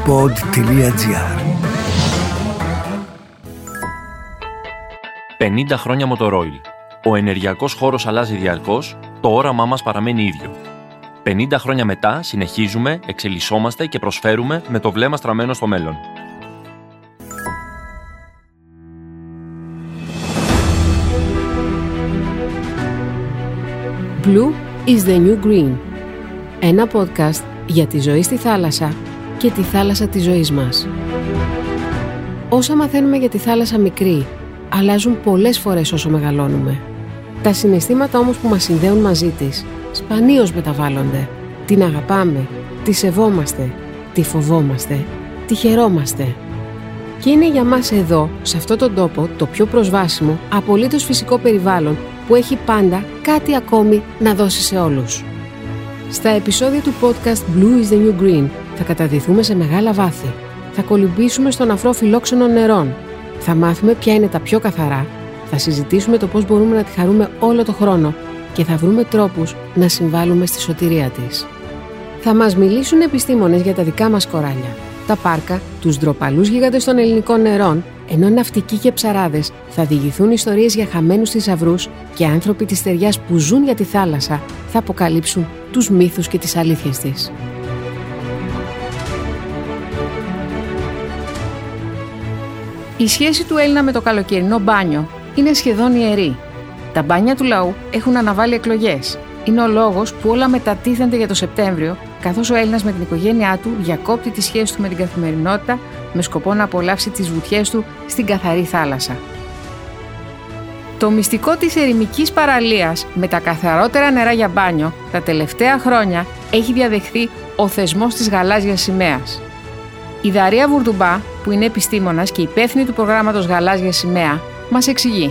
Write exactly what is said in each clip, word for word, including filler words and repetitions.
pod τελεία gr. πενήντα χρόνια Motorola. Ο ενεργειακός χώρος αλλάζει διαρκώς, το όραμά μας παραμένει ίδιο. πενήντα χρόνια μετά συνεχίζουμε, εξελισσόμαστε και προσφέρουμε με το βλέμμα στραμμένο στο μέλλον. Blue is the new green. Ένα podcast για τη ζωή στη θάλασσα και τη θάλασσα της ζωής μας. Όσα μαθαίνουμε για τη θάλασσα μικρή, αλλάζουν πολλές φορές όσο μεγαλώνουμε. Τα συναισθήματα όμως που μας συνδέουν μαζί της, σπανίως μεταβάλλονται. Την αγαπάμε, τη σεβόμαστε, τη φοβόμαστε, τη χαιρόμαστε. Και είναι για μας εδώ, σε αυτόν τον τόπο, το πιο προσβάσιμο, απολύτως φυσικό περιβάλλον που έχει πάντα κάτι ακόμη να δώσει σε όλους. Στα επεισόδια του podcast Blue is the new green θα καταδυθούμε σε μεγάλα βάθη. Θα κολυμπήσουμε στον αφρό φιλόξενων νερών. Θα μάθουμε ποια είναι τα πιο καθαρά. Θα συζητήσουμε το πώς μπορούμε να τη χαρούμε όλο το χρόνο και θα βρούμε τρόπους να συμβάλλουμε στη σωτηρία της. Θα μας μιλήσουν επιστήμονες για τα δικά μας κοράλια, τα πάρκα, τους ντροπαλούς γίγαντες των ελληνικών νερών, ενώ ναυτικοί και ψαράδες θα διηγηθούν ιστορίες για χαμένους θησαυρούς και άνθρωποι της στεριάς που ζουν για τη θάλασσα θα αποκαλύψουν τους μύθους και τις αλήθειες της. Η σχέση του Έλληνα με το καλοκαιρινό μπάνιο είναι σχεδόν ιερή. Τα μπάνια του λαού έχουν αναβάλει εκλογές. Είναι ο λόγος που όλα μετατίθενται για το Σεπτέμβριο, καθώς ο Έλληνας με την οικογένειά του διακόπτει τη σχέση του με την καθημερινότητα με σκοπό να απολαύσει τις βουτιές του στην καθαρή θάλασσα. Το μυστικό της ερημικής παραλίας με τα καθαρότερα νερά για μπάνιο τα τελευταία χρόνια έχει διαδεχθεί ο θεσμός της γαλάζιας σημαίας. Η Δαρία Βουρδουμπά, που είναι επιστήμονας και υπεύθυνη του προγράμματος Γαλάζια Σημαία, μας εξηγεί.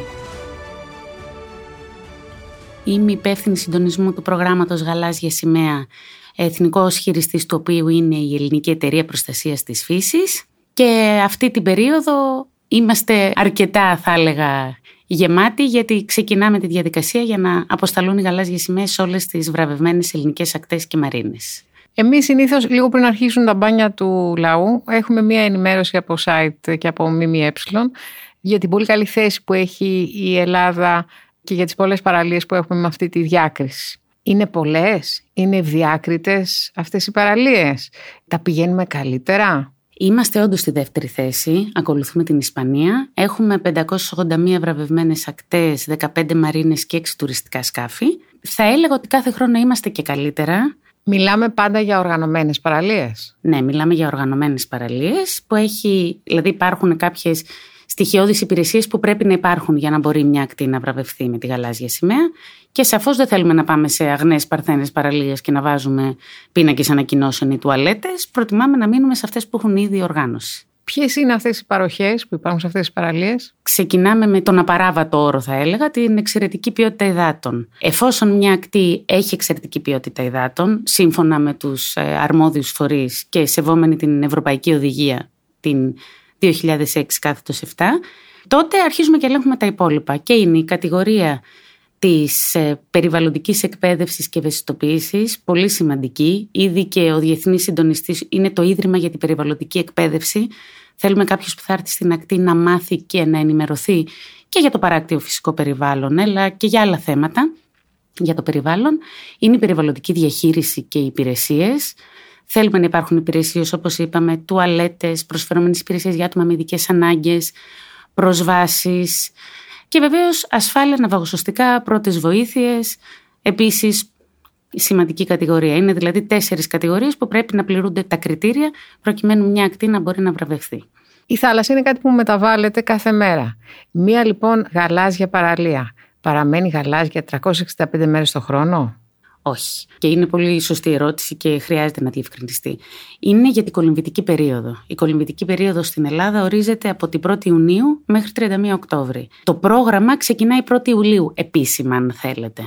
Είμαι υπεύθυνη συντονισμού του προγράμματος Γαλάζια Σημαία, εθνικός χειριστής του οποίου είναι η Ελληνική Εταιρεία Προστασίας της Φύσης. Και αυτή την περίοδο είμαστε αρκετά, θα έλεγα, γεμάτοι, γιατί ξεκινάμε τη διαδικασία για να αποσταλούν οι γαλάζιες σημαίες σε όλες τις βραβευμένες ελληνικές ακτές και μαρίνες. Εμείς συνήθως λίγο πριν αρχίσουν τα μπάνια του λαού έχουμε μία ενημέρωση από site και από ΜΜΕ για την πολύ καλή θέση που έχει η Ελλάδα και για τις πολλές παραλίες που έχουμε με αυτή τη διάκριση. Είναι πολλές, είναι ευδιάκριτες αυτές οι παραλίες, τα πηγαίνουμε καλύτερα. Είμαστε όντως στη δεύτερη θέση, ακολουθούμε την Ισπανία. Έχουμε πεντακόσιες ογδόντα μία βραβευμένες ακτές, δεκαπέντε μαρίνες και έξι τουριστικά σκάφη. Θα έλεγα ότι κάθε χρόνο είμαστε και καλύτερα. Μιλάμε πάντα για οργανωμένες παραλίες. Ναι, μιλάμε για οργανωμένες παραλίες που έχει, δηλαδή υπάρχουν κάποιες στοιχειώδεις υπηρεσίες που πρέπει να υπάρχουν για να μπορεί μια ακτή να βραβευθεί με τη γαλάζια σημαία. Και σαφώς δεν θέλουμε να πάμε σε αγνές παρθένες παραλίες και να βάζουμε πίνακες ανακοινώσεων ή τουαλέτες. Προτιμάμε να μείνουμε σε αυτές που έχουν ήδη οργάνωση. Ποιες είναι αυτές οι παροχές που υπάρχουν σε αυτές τις παραλίες? Ξεκινάμε με τον απαράβατο όρο, θα έλεγα, την εξαιρετική ποιότητα υδάτων. Εφόσον μια ακτή έχει εξαιρετική ποιότητα υδάτων, σύμφωνα με τους αρμόδιους φορείς και σεβόμενη την Ευρωπαϊκή Οδηγία, την δύο χιλιάδες έξι κάθετος επτά, τότε αρχίζουμε και ελέγχουμε τα υπόλοιπα. Και είναι η κατηγορία της περιβαλλοντικής εκπαίδευσης και ευαισθητοποίησης, πολύ σημαντική. Ήδη και ο Διεθνής Συντονιστής είναι το Ίδρυμα για την Περιβαλλοντική Εκπαίδευση. Θέλουμε κάποιος που θα έρθει στην ακτή να μάθει και να ενημερωθεί και για το παράκτιο φυσικό περιβάλλον, αλλά και για άλλα θέματα για το περιβάλλον. Είναι η περιβαλλοντική διαχείριση και οι υπηρεσίες. Θέλουμε να υπάρχουν υπηρεσίες, όπως είπαμε, τουαλέτες, προσφερόμενες υπηρεσίες για άτομα με ειδικές ανάγκες, προσβάσεις. Και βεβαίως ασφάλεια, ναυαγοσωστικά, πρώτες βοήθειες. Επίσης, σημαντική κατηγορία. Είναι δηλαδή τέσσερις κατηγορίες που πρέπει να πληρούνται τα κριτήρια προκειμένου μια ακτή να μπορεί να βραβευθεί. Η θάλασσα είναι κάτι που μεταβάλλεται κάθε μέρα. Μία λοιπόν γαλάζια παραλία παραμένει γαλάζια τριακόσιες εξήντα πέντε μέρες το χρόνο? Όχι. Και είναι πολύ σωστή ερώτηση και χρειάζεται να διευκρινιστεί. Είναι για την κολυμβητική περίοδο. Η κολυμβητική περίοδος στην Ελλάδα ορίζεται από την πρώτη Ιουνίου μέχρι τριάντα μία Οκτώβρη. Το πρόγραμμα ξεκινάει πρώτη Ιουλίου, επίσημα, αν θέλετε.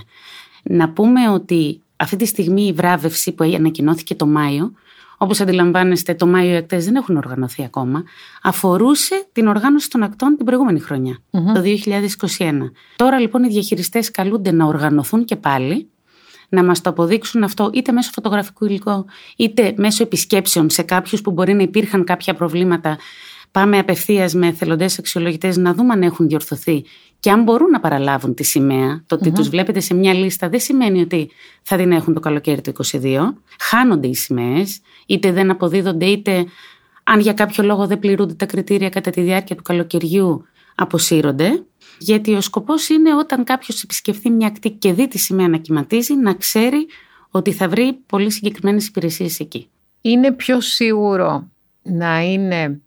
Να πούμε ότι αυτή τη στιγμή η βράβευση που ανακοινώθηκε το Μάιο, όπως αντιλαμβάνεστε, το Μάιο οι ακτές δεν έχουν οργανωθεί ακόμα, αφορούσε την οργάνωση των ακτών την προηγούμενη χρονιά, mm-hmm. το δύο χιλιάδες είκοσι ένα. Τώρα λοιπόν οι διαχειριστές καλούνται να οργανωθούν και πάλι. να μας το αποδείξουν αυτό είτε μέσω φωτογραφικού υλικού, είτε μέσω επισκέψεων σε κάποιους που μπορεί να υπήρχαν κάποια προβλήματα. Πάμε απευθείας με εθελοντές αξιολογητές να δούμε αν έχουν διορθωθεί και αν μπορούν να παραλάβουν τη σημαία. Το ότι mm-hmm. τους βλέπετε σε μια λίστα δεν σημαίνει ότι θα την έχουν το καλοκαίρι του είκοσι δύο. Χάνονται οι σημαίες, είτε δεν αποδίδονται, είτε αν για κάποιο λόγο δεν πληρούνται τα κριτήρια κατά τη διάρκεια του καλοκαιριού, αποσύρονται. Γιατί ο σκοπός είναι όταν κάποιος επισκεφθεί μια ακτή και δει τη σημαία να κυματίζει, να ξέρει ότι θα βρει πολύ συγκεκριμένες υπηρεσίες εκεί. Είναι πιο σίγουρο να είναι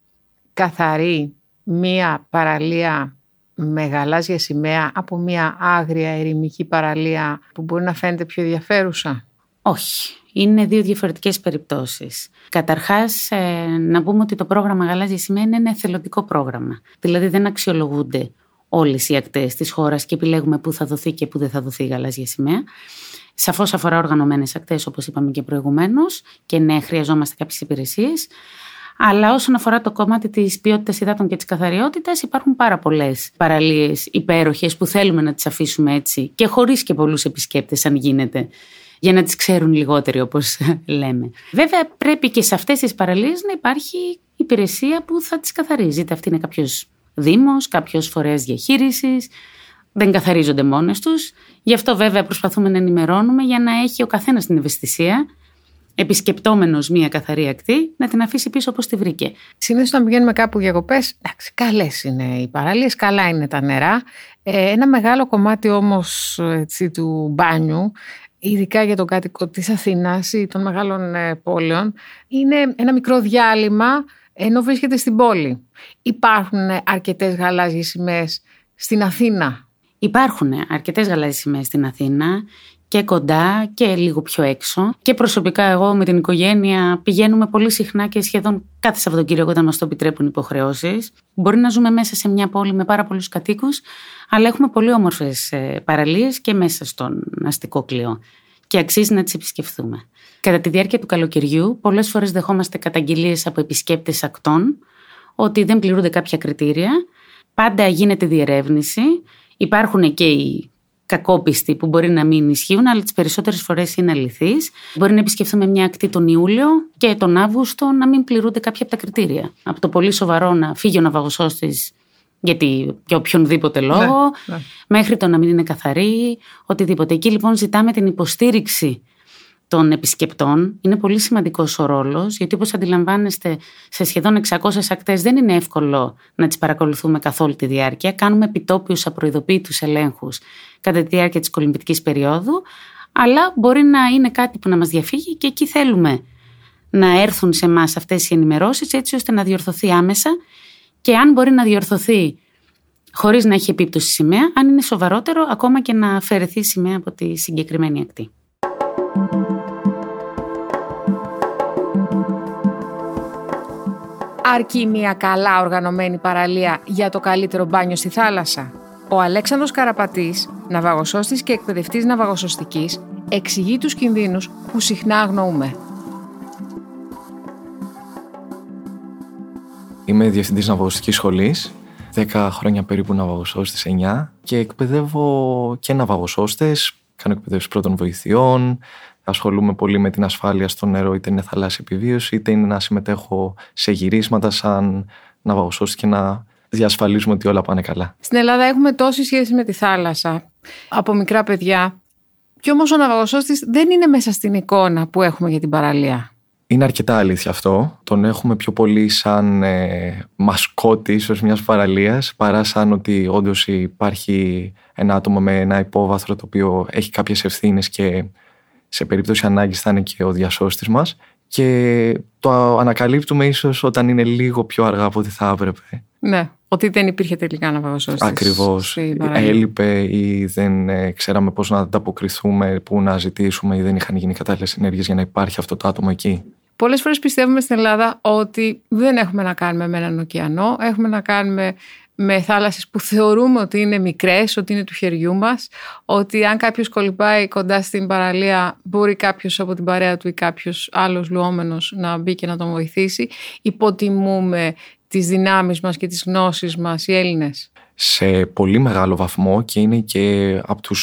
καθαρή μία παραλία με γαλάζια σημαία από μία άγρια ερημική παραλία που μπορεί να φαίνεται πιο ενδιαφέρουσα? Όχι. Είναι δύο διαφορετικές περιπτώσεις. Καταρχάς, ε, να πούμε ότι το πρόγραμμα Γαλάζια Σημαία είναι ένα εθελοντικό πρόγραμμα. Δηλαδή δεν αξιολογούνται όλες οι ακτές της χώρας και επιλέγουμε πού θα δοθεί και πού δεν θα δοθεί η γαλάζια σημαία. Σαφώς αφορά οργανωμένες ακτές, όπως είπαμε και προηγουμένως, και ναι, χρειαζόμαστε κάποιες υπηρεσίες. Αλλά όσον αφορά το κομμάτι της ποιότητας υδάτων και της καθαριότητας, υπάρχουν πάρα πολλές παραλίες υπέροχες που θέλουμε να τις αφήσουμε έτσι και χωρίς και πολλούς επισκέπτες, αν γίνεται, για να τις ξέρουν λιγότεροι, όπως λέμε. Βέβαια, πρέπει και σε αυτές τις παραλίες να υπάρχει υπηρεσία που θα τις καθαρίζει. Είτε αυτή είναι κάποιος δήμος, κάποιος φορέας διαχείρισης. Δεν καθαρίζονται μόνες τους. Γι' αυτό, βέβαια, προσπαθούμε να ενημερώνουμε για να έχει ο καθένας την ευαισθησία, επισκεπτόμενος μία καθαρή ακτή, να την αφήσει πίσω όπως τη βρήκε. Συνήθως όταν πηγαίνουμε κάπου διακοπές, εντάξει, καλές είναι οι παραλίες, καλά είναι τα νερά. Ε, ένα μεγάλο κομμάτι όμως έτσι, του μπάνιου, ειδικά για τον κάτοικο της Αθήνας ή των μεγάλων ε, πόλεων, είναι ένα μικρό διάλειμμα ενώ βρίσκεται στην πόλη. Υπάρχουν αρκετές γαλάζιες σημαίες στην Αθήνα? Υπάρχουν αρκετές γαλάζιες σημαίες στην Αθήνα και κοντά και λίγο πιο έξω. Και προσωπικά εγώ με την οικογένεια πηγαίνουμε πολύ συχνά και σχεδόν κάθε Σαββατοκύριακο όταν μας το επιτρέπουν υποχρεώσεις. Μπορεί να ζούμε μέσα σε μια πόλη με πάρα πολλούς κατοίκους, αλλά έχουμε πολύ όμορφες παραλίες και μέσα στον αστικό κλειό και αξίζει να τις επισκεφθούμε. Κατά τη διάρκεια του καλοκαιριού πολλές φορές δεχόμαστε καταγγελίες από επισκέπτες ακτών ότι δεν πληρούνται κάποια κριτήρια. Πάντα γίνεται διερεύνηση. Υπάρχουν και οι κακόπιστοι που μπορεί να μην ισχύουν, αλλά τις περισσότερες φορές είναι αληθείς. Μπορεί να επισκεφθούμε μια ακτή τον Ιούλιο και τον Αύγουστο να μην πληρούνται κάποια από τα κριτήρια. Από το πολύ σοβαρό να φύγει ο ναυαγοσώστης γιατί για οποιονδήποτε λόγο, ναι, ναι. μέχρι το να μην είναι καθαρή, οτιδήποτε. Εκεί λοιπόν ζητάμε την υποστήριξη των επισκεπτών. Είναι πολύ σημαντικός ο ρόλος, γιατί όπως αντιλαμβάνεστε, σε σχεδόν εξακόσιες ακτές δεν είναι εύκολο να τις παρακολουθούμε καθ' όλη τη διάρκεια. Κάνουμε επιτόπιους απροειδοποίητους ελέγχους κατά τη διάρκεια της κολυμβητικής περίοδου, αλλά μπορεί να είναι κάτι που να μας διαφύγει και εκεί θέλουμε να έρθουν σε εμάς αυτές οι ενημερώσεις, έτσι ώστε να διορθωθεί άμεσα και αν μπορεί να διορθωθεί χωρίς να έχει επίπτωση σημαία, αν είναι σοβαρότερο, ακόμα και να αφαιρεθεί η σημαία από τη συγκεκριμένη ακτή. Αρκεί μια καλά οργανωμένη παραλία για το καλύτερο μπάνιο στη θάλασσα? Ο Αλέξανδρος Καραπατής, ναυαγοσώστης και εκπαιδευτής ναυαγοσωστικής, εξηγεί τους κινδύνους που συχνά αγνοούμε. Είμαι διευθυντής ναυαγοσωστικής σχολής, δέκα χρόνια περίπου ναυαγοσώστης, εννιά, και εκπαιδεύω και ναυαγοσώστες, κάνω εκπαιδεύσεις πρώτων βοηθειών, ασχολούμαι πολύ με την ασφάλεια στο νερό, είτε είναι θαλάσσια επιβίωση, είτε είναι να συμμετέχω σε γυρίσματα σαν ναυαγοσώστης και να διασφαλίζουμε ότι όλα πάνε καλά. Στην Ελλάδα έχουμε τόση σχέση με τη θάλασσα από μικρά παιδιά, και όμως ο ναυαγοσώστης δεν είναι μέσα στην εικόνα που έχουμε για την παραλία. Είναι αρκετά αλήθεια αυτό. Τον έχουμε πιο πολύ σαν ε, μασκότη ίσως μιας παραλίας, παρά σαν ότι όντως υπάρχει ένα άτομο με ένα υπόβαθρο το οποίο έχει κάποιες ευθύνες και σε περίπτωση ανάγκης θα είναι και ο διασώστης μας. Και το ανακαλύπτουμε ίσως όταν είναι λίγο πιο αργά από ό,τι θα έπρεπε. Ναι, ότι δεν υπήρχε τελικά ναυαγοσώστης. Ακριβώς. Έλειπε ή δεν ε, ξέραμε πώς να ανταποκριθούμε, πού να ζητήσουμε, ή δεν είχαν γίνει κατάλληλες ενέργειες για να υπάρχει αυτό το άτομο εκεί. Πολλές φορές πιστεύουμε στην Ελλάδα ότι δεν έχουμε να κάνουμε με έναν ωκεανό, έχουμε να κάνουμε με θάλασσες που θεωρούμε ότι είναι μικρές, ότι είναι του χεριού μας, ότι αν κάποιος κολυμπάει κοντά στην παραλία μπορεί κάποιος από την παρέα του ή κάποιος άλλος λουόμενος να μπει και να τον βοηθήσει. Υποτιμούμε τις δυνάμεις μας και τις γνώσεις μας οι Έλληνες. Σε πολύ μεγάλο βαθμό, και είναι και από τους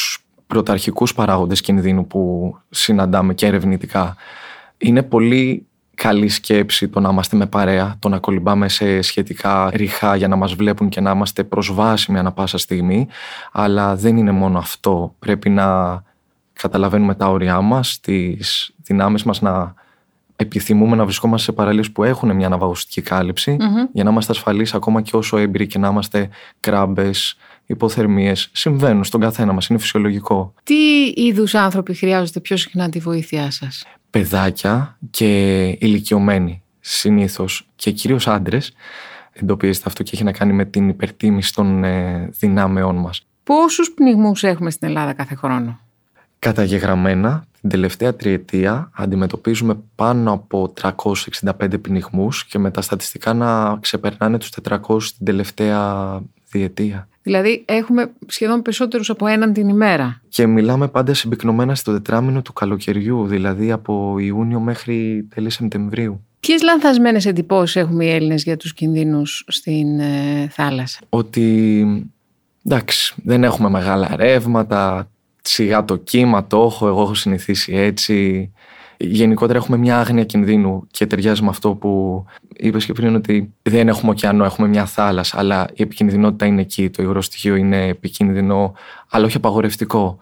πρωταρχικούς παράγοντες κινδύνου που συναντάμε και ερευνητικά. Είναι πολύ καλή σκέψη το να είμαστε με παρέα, το να κολυμπάμε σε σχετικά ριχά για να μας βλέπουν και να είμαστε προσβάσιμοι ανά πάσα στιγμή, αλλά δεν είναι μόνο αυτό. Πρέπει να καταλαβαίνουμε τα όρια μας, τις δυνάμεις μας, να επιθυμούμε να βρισκόμαστε σε παραλίες που έχουν μια ναυαγοστική κάλυψη, mm-hmm. για να είμαστε ασφαλείς ακόμα και όσο έμπειροι και να είμαστε κράμπες, υποθερμίες. Συμβαίνουν στον καθένα μας, είναι φυσιολογικό. Τι είδους άνθρωποι χρειάζονται πιο συχνά τη βοήθειά σας? Παιδάκια και ηλικιωμένοι συνήθως, και κυρίως άντρες. Εντοπίζεται αυτό και έχει να κάνει με την υπερτίμηση των ε, δυνάμεών μας. Πόσους πνιγμούς έχουμε στην Ελλάδα κάθε χρόνο? Καταγεγραμμένα, την τελευταία τριετία αντιμετωπίζουμε πάνω από τριακόσιους εξήντα πέντε πνιγμούς και με τα στατιστικά να ξεπερνάνε τους τετρακόσιους την τελευταία διετία. Δηλαδή έχουμε σχεδόν περισσότερους από έναν την ημέρα. Και μιλάμε πάντα συμπυκνωμένα στο τετράμινο του καλοκαιριού, δηλαδή από Ιούνιο μέχρι τέλη Σεπτεμβρίου. Ποιες λανθασμένες εντυπώσεις έχουμε οι Έλληνες για τους κινδύνους στην ε, θάλασσα? Ότι εντάξει, δεν έχουμε μεγάλα ρεύματα, σιγά το κύμα το έχω, εγώ έχω συνηθίσει έτσι. Γενικότερα έχουμε μια άγνοια κινδύνου και ταιριάζει με αυτό που είπες και πριν, ότι δεν έχουμε ωκεανό, έχουμε μια θάλασσα, αλλά η επικινδυνότητα είναι εκεί. Το υγρό στοιχείο είναι επικίνδυνο, αλλά όχι απαγορευτικό.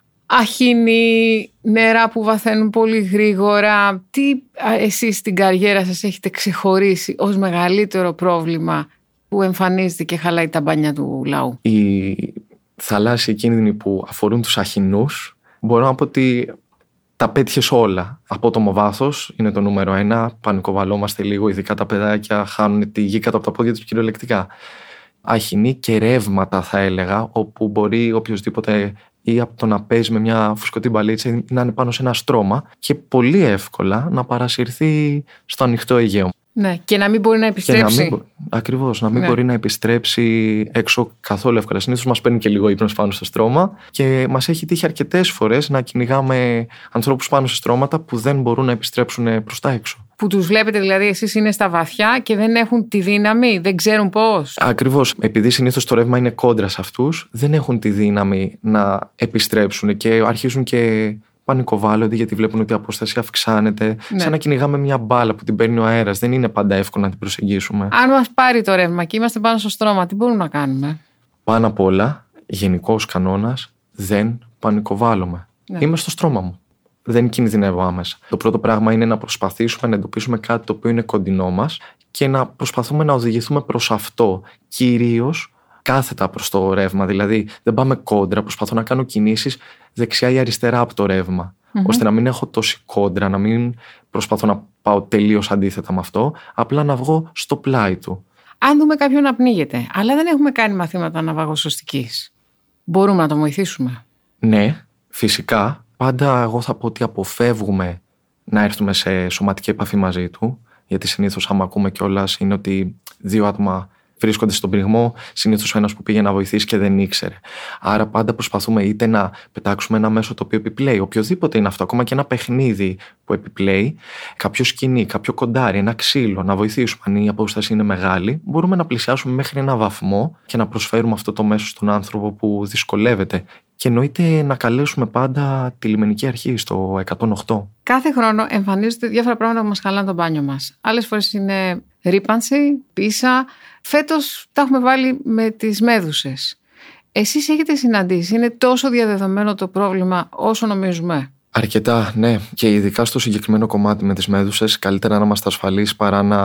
Αχινή, νερά που βαθαίνουν πολύ γρήγορα. Τι εσείς στην καριέρα σας έχετε ξεχωρίσει ως μεγαλύτερο πρόβλημα που εμφανίζεται και χαλάει τα μπάνια του λαού? Οι θαλάσσιοι κίνδυνοι που αφορούν τους αχινούς, μπορώ να πω ότι τα πέτυχες όλα. Απότομο βάθος είναι το νούμερο ένα. Πανικοβαλόμαστε λίγο, ειδικά τα παιδάκια χάνουν τη γη κάτω από τα πόδια τους κυριολεκτικά. Αχινή και ρεύματα, θα έλεγα, όπου μπορεί οποιοδήποτε ή από το να παίζει με μια φουσκωτή μπαλίτσα ή να είναι πάνω σε ένα στρώμα και πολύ εύκολα να παρασυρθεί στο ανοιχτό Αιγαίο. Ναι, και να μην μπορεί να επιστρέψει. Να μην, ακριβώς, να μην ναι. μπορεί να επιστρέψει έξω καθόλου εύκολα. Συνήθως μας παίρνει και λίγο ύπνος πάνω στο στρώμα και μας έχει τύχει αρκετές φορές να κυνηγάμε ανθρώπους πάνω σε στρώματα που δεν μπορούν να επιστρέψουν προς τα έξω. Που τους βλέπετε δηλαδή εσείς είναι στα βαθιά και δεν έχουν τη δύναμη, δεν ξέρουν πώς. Ακριβώς. Επειδή συνήθως το ρεύμα είναι κόντρα σε αυτούς, δεν έχουν τη δύναμη να επιστρέψουν και αρχίζουν και πανικοβάλλονται γιατί βλέπουν ότι η απόσταση αυξάνεται. Ναι. Σαν να κυνηγάμε μια μπάλα που την παίρνει ο αέρας. Δεν είναι πάντα εύκολο να την προσεγγίσουμε. Αν μας πάρει το ρεύμα και είμαστε πάνω στο στρώμα, τι μπορούμε να κάνουμε? Πάνω απ' όλα, γενικός κανόνας, δεν πανικοβάλλουμε. Ναι. Είμαι στο στρώμα μου. Δεν κινδυνεύω άμεσα. Το πρώτο πράγμα είναι να προσπαθήσουμε να εντοπίσουμε κάτι το οποίο είναι κοντινό μας και να προσπαθούμε να οδηγηθούμε προς αυτό. Κυρίως κάθετα προς το ρεύμα. Δηλαδή, δεν πάμε κόντρα. Προσπαθώ να κάνω κινήσεις δεξιά ή αριστερά από το ρεύμα. Mm-hmm. Ώστε να μην έχω τόση κόντρα, να μην προσπαθώ να πάω τελείως αντίθετα με αυτό. Απλά να βγω στο πλάι του. Αν δούμε κάποιον να πνίγεται, αλλά δεν έχουμε κάνει μαθήματα ναυαγοσωστικής, μπορούμε να το βοηθήσουμε? Ναι, φυσικά. Πάντα εγώ θα πω ότι αποφεύγουμε να έρθουμε σε σωματική επαφή μαζί του. Γιατί συνήθως, άμα ακούμε κιόλας, είναι ότι δύο άτομα βρίσκονται στον πνιγμό, συνήθως ο ένας που πήγε να βοηθήσει και δεν ήξερε. Άρα πάντα προσπαθούμε είτε να πετάξουμε ένα μέσο το οποίο επιπλέει, οποιοδήποτε είναι αυτό, ακόμα και ένα παιχνίδι που επιπλέει, κάποιο σκηνή, κάποιο κοντάρι, ένα ξύλο, να βοηθήσουμε. Αν η απόσταση είναι μεγάλη, μπορούμε να πλησιάσουμε μέχρι ένα βαθμό και να προσφέρουμε αυτό το μέσο στον άνθρωπο που δυσκολεύεται. Και εννοείται να καλέσουμε πάντα τη λιμενική αρχή στο εκατόν οκτώ. Κάθε χρόνο εμφανίζονται διάφορα πράγματα που μας χαλάνε το μπάνιο μας. Άλλες φορές είναι ρύπανση, πίσα. Φέτος τα έχουμε βάλει με τις μέδουσες. Εσείς έχετε συναντήσει, είναι τόσο διαδεδομένο το πρόβλημα όσο νομίζουμε? Αρκετά, ναι. Και ειδικά στο συγκεκριμένο κομμάτι με τις μέδουσες, καλύτερα να είμαστε ασφαλείς παρά να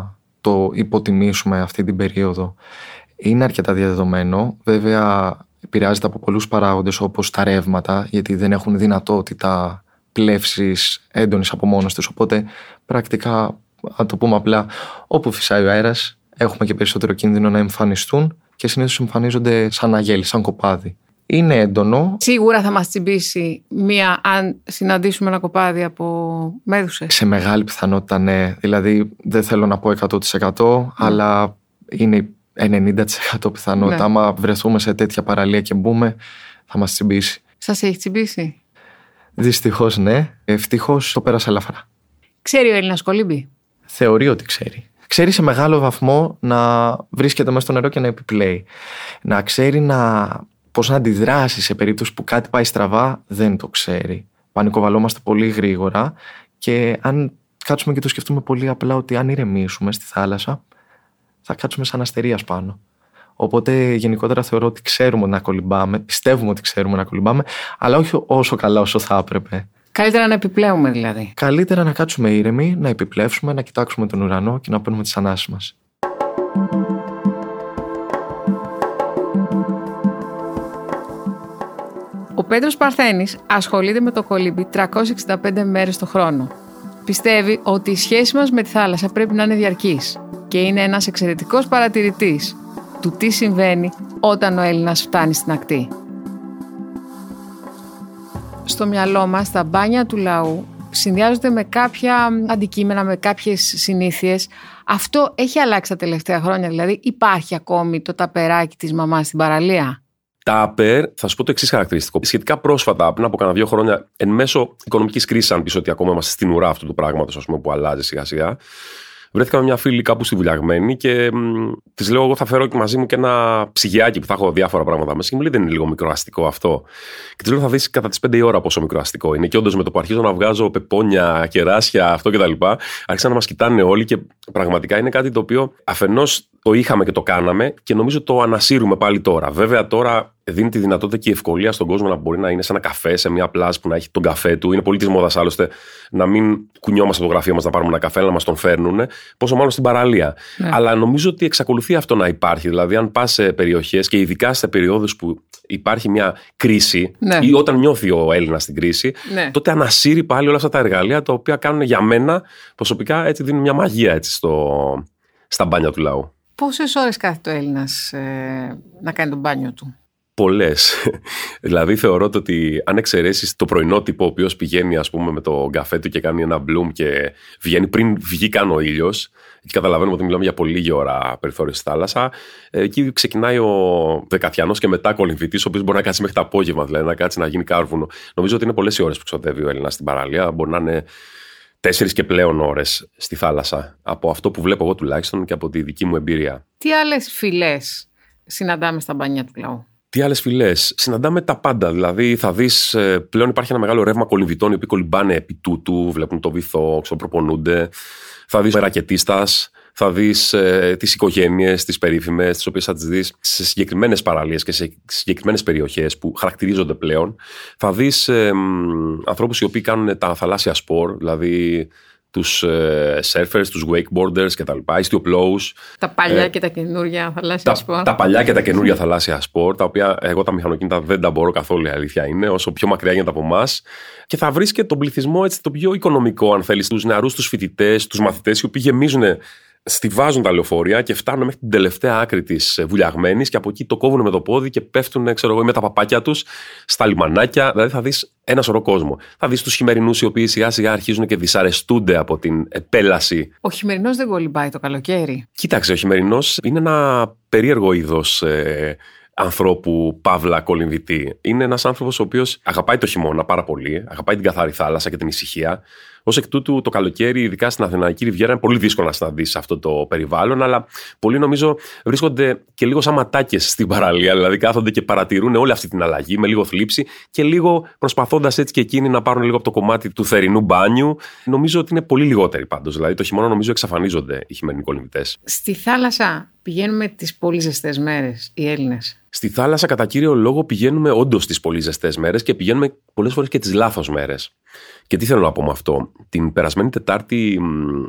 το υποτιμήσουμε αυτή την περίοδο. Είναι αρκετά διαδεδομένο. Βέβαια, επηρεάζεται από πολλούς παράγοντες όπως τα ρεύματα, γιατί δεν έχουν δυνατότητα πλεύσης έντονης από μόνος τους. Οπότε, πρακτικά, αν το πούμε απλά, όπου φυσάει ο αέρας, έχουμε και περισσότερο κίνδυνο να εμφανιστούν και συνήθως εμφανίζονται σαν αγέλη, σαν κοπάδι. Είναι έντονο. Σίγουρα θα μας τσιμπήσει μία αν συναντήσουμε ένα κοπάδι από μέδουσες. Σε μεγάλη πιθανότητα, ναι. Δηλαδή, δεν θέλω να πω εκατό τοις εκατό, mm. αλλά είναι ενενήντα τοις εκατό πιθανότητα. Ναι. Άμα βρεθούμε σε τέτοια παραλία και μπούμε, θα μας τσιμπήσει. Σας έχει τσιμπήσει? Δυστυχώς, ναι. Ευτυχώς το πέρασα ελαφρά. Ξέρει ο Έλληνας κολύμπη? Θεωρεί ότι ξέρει. Ξέρει σε μεγάλο βαθμό να βρίσκεται μέσα στο νερό και να επιπλέει. Να ξέρει να πώς να αντιδράσει σε περίπτωση που κάτι πάει στραβά, δεν το ξέρει. Πανικοβαλόμαστε πολύ γρήγορα και αν κάτσουμε και το σκεφτούμε πολύ απλά ότι αν ηρεμήσουμε στη θάλασσα, θα κάτσουμε σαν αστερίας πάνω. Οπότε γενικότερα θεωρώ ότι ξέρουμε να κολυμπάμε, πιστεύουμε ότι ξέρουμε να κολυμπάμε, αλλά όχι όσο καλά όσο θα έπρεπε. Καλύτερα να επιπλέουμε δηλαδή. Καλύτερα να κάτσουμε ήρεμοι, να επιπλέψουμε, να κοιτάξουμε τον ουρανό και να παίρνουμε τις ανάσεις μας. Ο Πέτρος Παρθένης ασχολείται με το κολύμπι τριακόσιες εξήντα πέντε μέρες το χρόνο. Πιστεύει ότι η σχέση μας με τη θάλασσα πρέπει να είναι διαρκής και είναι ένας εξαιρετικός παρατηρητής του τι συμβαίνει όταν ο Έλληνας φτάνει στην ακτή. Στο μυαλό μας τα μπάνια του λαού συνδυάζονται με κάποια αντικείμενα, με κάποιες συνήθειες. Αυτό έχει αλλάξει τα τελευταία χρόνια, δηλαδή υπάρχει ακόμη το ταπεράκι της μαμάς στην παραλία? Τάπερ, θα σου πω το εξής χαρακτηριστικό. Σχετικά πρόσφατα, πριν από κάνα δύο χρόνια, εν μέσω οικονομικής κρίσης, αν πεις ότι ακόμα είμαστε στην ουρά αυτού του πράγματος, ας πούμε, που αλλάζει σιγά-σιγά, βρέθηκα με μια φίλη κάπου στη Βουλιαγμένη και της λέω: εγώ θα φέρω μαζί μου και ένα ψυγιάκι που θα έχω διάφορα πράγματα μέσα. Και μου λέει: δεν είναι λίγο μικροαστικό αυτό? Και της λέω: θα δεις κατά τις πέντε η ώρα πόσο μικροαστικό είναι. Και όντως με το που αρχίζω να βγάζω πεπόνια, κεράσια, αυτό κτλ., άρχισαν να μας κοιτάνε όλοι και πραγματικά είναι κάτι το οποίο αφενός το είχαμε και το κάναμε και νομίζω το ανασύρουμε πάλι τώρα. Βέβαια τώρα δίνει τη δυνατότητα και η ευκολία στον κόσμο να μπορεί να είναι σε ένα καφέ, σε μια πλάζ που να έχει τον καφέ του. Είναι πολύ της μόδας άλλωστε να μην κουνιόμαστε από το γραφείο μας να πάρουμε ένα καφέ, να μας τον φέρνουν, πόσο μάλλον στην παραλία. Ναι. Αλλά νομίζω ότι εξακολουθεί αυτό να υπάρχει. Δηλαδή, αν πας σε περιοχές και ειδικά σε περιόδους που υπάρχει μια κρίση, ναι, ή όταν νιώθει ο Έλληνας την κρίση, ναι, τότε ανασύρει πάλι όλα αυτά τα εργαλεία τα οποία κάνουν για μένα προσωπικά, έτσι δίνουν μια μαγεία έτσι, στο, στα μπάνια του λαού. Πόσες ώρες κάθεται ο Έλληνας ε, να κάνει τον μπάνιο του? Πολλές. Δηλαδή θεωρώ ότι αν εξαιρέσεις το πρωινό τύπο ο οποίος πηγαίνει ας πούμε με το καφέ του και κάνει ένα μπλουμ και βγαίνει πριν βγει καν ο ήλιος, και καταλαβαίνουμε ότι μιλάμε για πολύ λίγη ώρα περιθώριο στη θάλασσα, εκεί ξεκινάει ο δεκατιανός και μετά κολυμβητής, ο οποίος μπορεί να κάτσει μέχρι το απόγευμα, δηλαδή να κάτσει να γίνει κάρβουνο. Νομίζω ότι είναι πολλές οι ώρες που ξοδεύει ο Έλληνας στην παραλία, μπορεί να είναι τέσσερις και πλέον ώρες στη θάλασσα, από αυτό που βλέπω εγώ τουλάχιστον και από τη δική μου εμπειρία. Τι άλλες φυλές συναντάμε στα μπάνια του λαού? Τι άλλες φυλές? Συναντάμε τα πάντα. Δηλαδή, θα δεις πλέον υπάρχει ένα μεγάλο ρεύμα κολυμβητών οι οποίοι κολυμπάνε επί τούτου, βλέπουν το βυθό, ξοπροπονούνται. Θα δεις ρακετίστας, θα δεις ε, τις οικογένειες, τις περίφημες, τις οποίες θα τις δεις σε συγκεκριμένες παραλίες και σε συγκεκριμένες περιοχές που χαρακτηρίζονται πλέον. Θα δεις ε, ανθρώπους οι οποίοι κάνουν τα θαλάσσια σπορ, δηλαδή τους ε, surfers, τους wakeboarders και τα λοιπά, ιστιοπλώους. Τα παλιά ε, και τα καινούργια θαλάσσια σπορ. Τα, τα παλιά και τα καινούργια θαλάσσια σπορ, τα οποία εγώ τα μηχανοκίνητα δεν τα μπορώ καθόλου, η αλήθεια είναι, όσο πιο μακριά γίνεται από εμάς. Και θα βρεις και τον πληθυσμό έτσι, το πιο οικονομικό, αν θέλεις, τους νεαρούς, τους φοιτητές, τους μαθητές, οι οποίοι γεμίζουν, στιβάζουν τα λεωφορεία και φτάνουν μέχρι την τελευταία άκρη της Βουλιαγμένης και από εκεί το κόβουν με το πόδι και πέφτουν, ξέρω εγώ, με τα παπάκια τους στα λιμανάκια. Δηλαδή θα δεις ένα σωρό κόσμο. Θα δεις τους χειμερινούς οι οποίοι σιγά σιγά αρχίζουν και δυσαρεστούνται από την επέλαση. Ο χειμερινός δεν κολυμπάει το καλοκαίρι? Κοίταξε, ο χειμερινός είναι ένα περίεργο είδος ε, ανθρώπου, παύλα, κολυμβητή. Είναι ένας άνθρωπος ο οποίος αγαπάει το χειμώνα πάρα πολύ, αγαπάει την καθαρή θάλασσα και την ησυχία. Ως εκ τούτου, το καλοκαίρι, ειδικά στην Αθηναϊκή Ριβιέρα, είναι πολύ δύσκολο να συναντήσεις αυτό το περιβάλλον, αλλά πολλοί νομίζω βρίσκονται και λίγο σαν ματάκες στην παραλία. Δηλαδή, κάθονται και παρατηρούν όλη αυτή την αλλαγή με λίγο θλίψη και λίγο προσπαθώντας έτσι και εκείνοι να πάρουν λίγο από το κομμάτι του θερινού μπάνιου. Νομίζω ότι είναι πολύ λιγότεροι πάντως. Δηλαδή, το χειμώνα νομίζω εξαφανίζονται οι χειμερινοί κολυμβητές. Στη θάλασσα πηγαίνουμε τις πολύ ζεστές μέρες οι Έλληνες? Στη θάλασσα, κατά κύριο λόγο, πηγαίνουμε όντως τις πολύ ζεστές μέρες και πηγαίνουμε πολλές φορές και τις λάθος μέρες. Και τι θέλω να πω με αυτό? Την περασμένη Τετάρτη,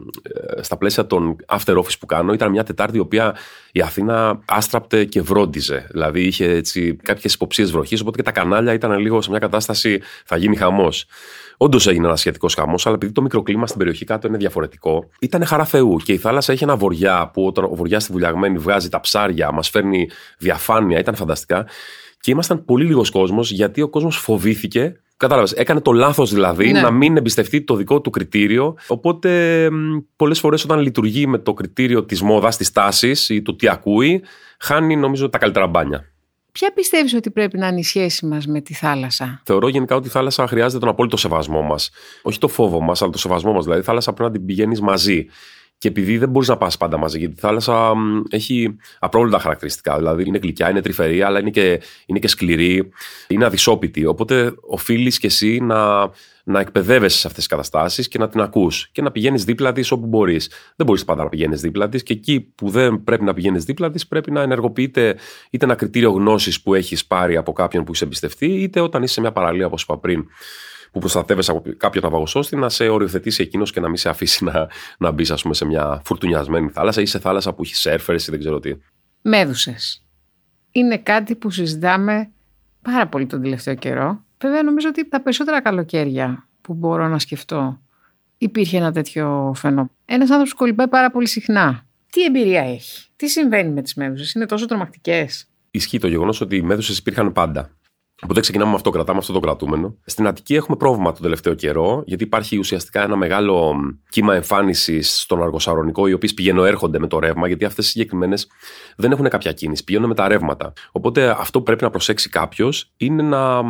στα πλαίσια των after office που κάνω, ήταν μια Τετάρτη η οποία η Αθήνα άστραπτε και βρόντιζε. Δηλαδή είχε έτσι κάποιες υποψίες βροχής, οπότε και τα κανάλια ήταν λίγο σε μια κατάσταση θα γίνει χαμός. Όντως έγινε ένα σχετικός χαμός, αλλά επειδή το μικροκλίμα στην περιοχή κάτω είναι διαφορετικό, ήταν χαρά Θεού. Και η θάλασσα έχει ένα βοριά που όταν ο βοριάς στη Βουλιαγμένη βγάζει τα ψάρια, μας φέρνει διαφάνεια, ήταν φανταστικά. Και ήμασταν πολύ λίγος κόσμος, γιατί ο κόσμος φοβήθηκε. Κατάλαβες, έκανε το λάθος δηλαδή, ναι, να μην εμπιστευτεί το δικό του κριτήριο. Οπότε, πολλές φορές όταν λειτουργεί με το κριτήριο της μόδας, της τάσης ή του τι ακούει, χάνει νομίζω τα καλύτερα μπάνια. Ποια πιστεύεις ότι πρέπει να είναι η σχέση μας με τη θάλασσα? Θεωρώ γενικά ότι η θάλασσα χρειάζεται τον απόλυτο σεβασμό μας. Όχι το φόβο μας, αλλά το σεβασμό μας. Δηλαδή, η θάλασσα πρέπει να την πηγαίνεις μαζί. Και επειδή δεν μπορείς να πας πάντα μαζί, γιατί η θάλασσα έχει απρόβλεπτα χαρακτηριστικά. Δηλαδή είναι γλυκιά, είναι τρυφερή, αλλά είναι και, είναι και σκληρή, είναι αδυσόπιτη. Οπότε οφείλεις και εσύ να, να εκπαιδεύεσαι σε αυτές τις καταστάσεις και να την ακούς και να πηγαίνεις δίπλα της όπου μπορείς. Δεν μπορείς πάντα να πηγαίνεις δίπλα της, και εκεί που δεν πρέπει να πηγαίνεις δίπλα της, πρέπει να ενεργοποιείται είτε ένα κριτήριο γνώσης που έχεις πάρει από κάποιον που είσαι εμπιστευτεί, είτε όταν είσαι σε μια παραλία, όπως είπα πριν, που προστατεύεσαι από κάποιον ναυαγοσώστη, να σε οριοθετήσει εκείνος και να μην σε αφήσει να, να μπεις, ας πούμε, σε μια φουρτουνιασμένη θάλασσα ή σε θάλασσα που έχει σέρφερες ή δεν ξέρω τι. Μέδουσες. Είναι κάτι που συζητάμε πάρα πολύ τον τελευταίο καιρό. Βέβαια, νομίζω ότι τα περισσότερα καλοκαίρια που μπορώ να σκεφτώ υπήρχε ένα τέτοιο φαινόμενο. Ένας άνθρωπος που κολυμπάει πάρα πολύ συχνά. Τι εμπειρία έχει, τι συμβαίνει με τις μέδουσες, είναι τόσο τρομακτικές? Ισχύει το γεγονός ότι οι μέδουσες υπήρχαν πάντα. Οπότε ξεκινάμε με αυτό, κρατάμε αυτό το κρατούμενο. Στην Αττική έχουμε πρόβλημα τον τελευταίο καιρό, γιατί υπάρχει ουσιαστικά ένα μεγάλο κύμα εμφάνισης στον Αργοσαρονικό, οι οποίες πηγαίνουν έρχονται με το ρεύμα, γιατί αυτές οι συγκεκριμένες δεν έχουν κάποια κίνηση, πηγαίνουν με τα ρεύματα. Οπότε αυτό που πρέπει να προσέξει κάποιος είναι να,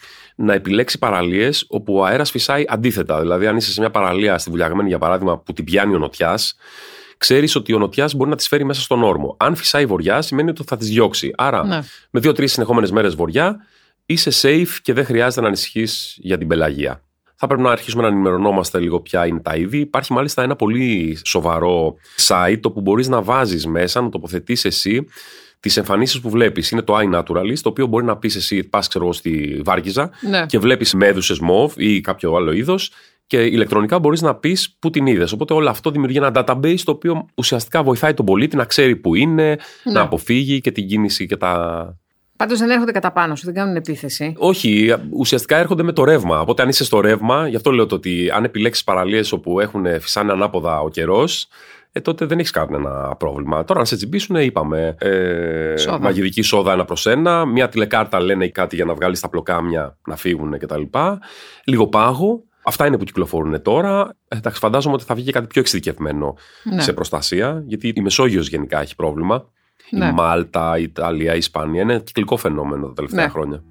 να επιλέξει παραλίες όπου ο αέρας φυσάει αντίθετα. Δηλαδή, αν είσαι σε μια παραλία στη Βουλιαγμένη, για παράδειγμα, που την πιάνει ο νοτιάς, ξέρεις ότι ο νοτιάς μπορεί να τις φέρει μέσα στον όρμο. Αν φυσάει βορειά, σημαίνει ότι θα τις διώξει. Άρα, ναι. με δύο-τρεις συνεχόμενες μέρες βορειά, είσαι safe και δεν χρειάζεται να ανησυχείς για την πελαγία. Θα πρέπει να αρχίσουμε να ενημερωνόμαστε λίγο ποια είναι τα είδη. Υπάρχει μάλιστα ένα πολύ σοβαρό site όπου μπορείς να βάζεις μέσα, να τοποθετείς εσύ τις εμφανίσεις που βλέπεις. Είναι το iNaturalist, το οποίο μπορεί να πεις εσύ, πας ξέρω στη Βάρκιζα, ναι. και βλέπεις μέδουσες μοβ ή κάποιο άλλο είδος, και ηλεκτρονικά μπορείς να πεις πού την είδες. Οπότε όλο αυτό δημιουργεί ένα database το οποίο ουσιαστικά βοηθάει τον πολίτη να ξέρει πού είναι, ναι. να αποφύγει και την κίνηση και τα. Πάντως δεν έρχονται κατά πάνω σου, δεν κάνουν επίθεση. Όχι, ουσιαστικά έρχονται με το ρεύμα. Οπότε αν είσαι στο ρεύμα, γι' αυτό λέω το ότι αν επιλέξεις παραλίες όπου έχουν φυσάνε ανάποδα ο καιρός, ε, τότε δεν έχεις κανένα πρόβλημα. Τώρα, αν σε τσιμπήσουν, είπαμε, ε, μαγειρική σόδα ένα προς ένα, μια τηλεκάρτα λένε κάτι για να βγάλεις τα πλοκάμια να φύγουν κτλ. Λίγο πάγο. Αυτά είναι που κυκλοφορούν τώρα. Εντάξει, φαντάζομαι ότι θα βγει και κάτι πιο εξειδικευμένο, ναι. σε προστασία, γιατί η Μεσόγειος γενικά έχει πρόβλημα. Ναι. Η Μάλτα, η Ιταλία, η Ισπανία είναι κυκλικό φαινόμενο τα τελευταία ναι. χρόνια.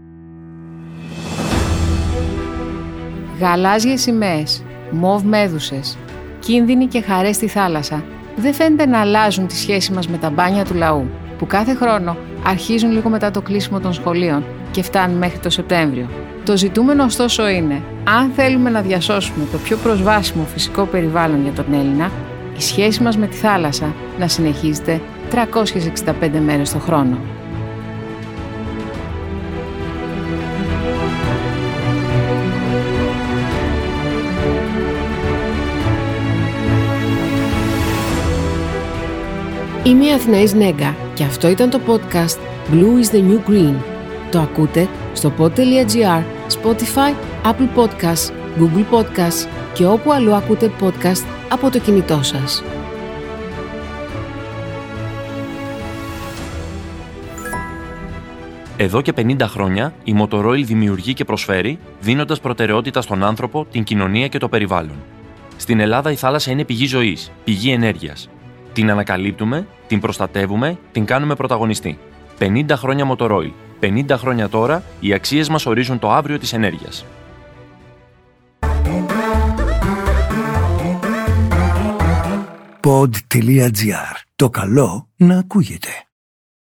Γαλάζιες σημαίες, μοβ μέδουσες, κίνδυνοι και χαρές στη θάλασσα δεν φαίνεται να αλλάζουν τη σχέση μας με τα μπάνια του λαού, που κάθε χρόνο αρχίζουν λίγο μετά το κλείσιμο των σχολείων και φτάνουν μέχρι το Σεπτέμβριο. Το ζητούμενο ωστόσο είναι, αν θέλουμε να διασώσουμε το πιο προσβάσιμο φυσικό περιβάλλον για τον Έλληνα, η σχέση μας με τη θάλασσα να συνεχίζεται τριακόσιες εξήντα πέντε μέρες το χρόνο. Είμαι η Αθηναής Νέγκα και αυτό ήταν το podcast Blue is the New Green. Το ακούτε στο pod.gr, Spotify, Apple Podcasts, Google Podcasts και όπου αλλού ακούτε podcast από το κινητό σας. Εδώ και πενήντα χρόνια η Motoroil δημιουργεί και προσφέρει, δίνοντας προτεραιότητα στον άνθρωπο, την κοινωνία και το περιβάλλον. Στην Ελλάδα η θάλασσα είναι πηγή ζωής, πηγή ενέργειας. Την ανακαλύπτουμε, την προστατεύουμε, την κάνουμε πρωταγωνιστή. πενήντα χρόνια Motoroil. πενήντα χρόνια τώρα, οι αξίες μας ορίζουν το αύριο της ενέργειας. pod.gr. Το καλό να ακούγεται.